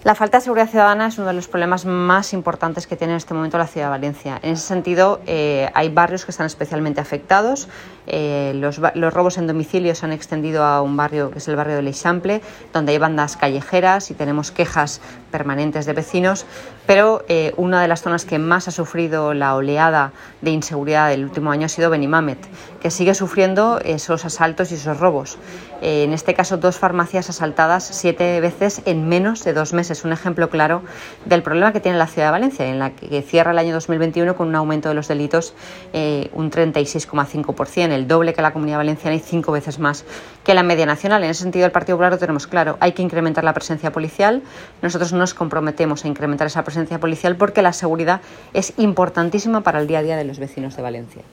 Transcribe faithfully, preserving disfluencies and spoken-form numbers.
La falta de seguridad ciudadana es uno de los problemas más importantes que tiene en este momento la ciudad de Valencia. En ese sentido, eh, hay barrios que están especialmente afectados. Eh, los, los robos en domicilio se han extendido a un barrio que es el barrio de l'Eixample, donde hay bandas callejeras y tenemos quejas permanentes de vecinos, pero eh, una de las zonas que más ha sufrido la oleada de inseguridad del último año ha sido Benimamet, que sigue sufriendo esos asaltos y esos robos. Eh, en este caso, dos farmacias asaltadas siete veces en menos de dos meses. Es un ejemplo claro del problema que tiene la ciudad de Valencia, en la que cierra el año dos mil veintiuno con un aumento de los delitos eh, un treinta y seis coma cinco por ciento, el doble que la Comunidad Valenciana y cinco veces más que la media nacional. En ese sentido, el Partido Popular lo tenemos claro: hay que incrementar la presencia policial. Nosotros nos comprometemos a incrementar esa presencia policial porque la seguridad es importantísima para el día a día de los vecinos de Valencia.